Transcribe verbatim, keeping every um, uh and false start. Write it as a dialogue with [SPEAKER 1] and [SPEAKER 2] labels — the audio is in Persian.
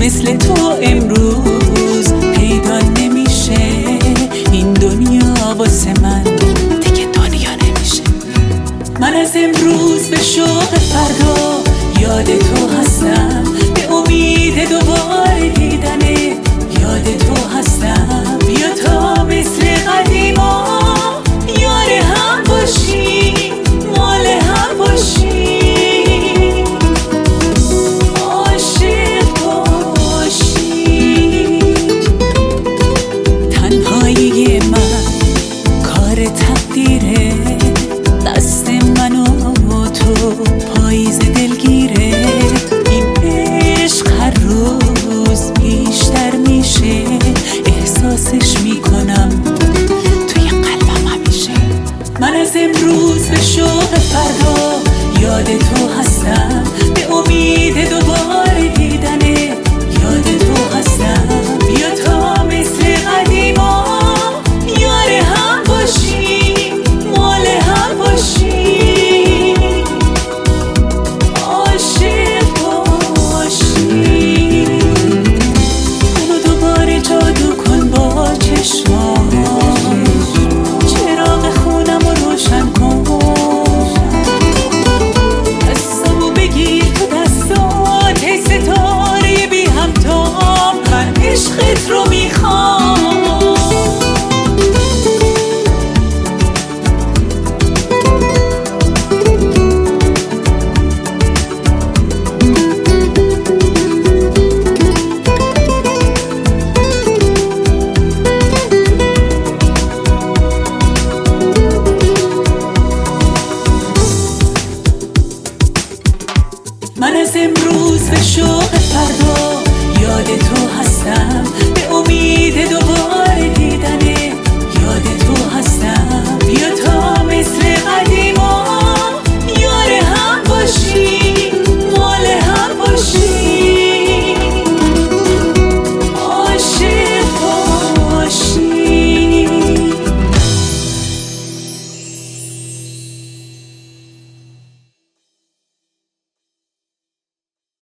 [SPEAKER 1] مثل تو امروز پیدا نمیشه. این دنیا واسه من دیگه دنیا نمیشه. من از امروز به شوق فردا یاد تو هستم، به امید دوباره دیدنه یاد تو هستم. بیا تا مثل قدیما یار هم باشی، مال هم باشی، عاشق باشی. تنهایی من کار تقدیره، دست من و تو پاییز دلگیره. این عشق هر روز بیشتر میشه، احساسش میکنم توی قلبم همیشه. من از امروز به شوق فردا یاد تو هستم، به امید دوباره دیدنه یاد تو هستم. بیا تا مثل قدیما یار هم باشی، مال هم باشی، عاشق باشی. منو دوباره جادو کن با چشمات، چراغ خونم رو روشن کن. دستمو بگیر تو دستات، ای ستاره بی همتام، من عشقت رو میخوام. من از امروز به شوق فردا یاد تو هستم، به امید دوباره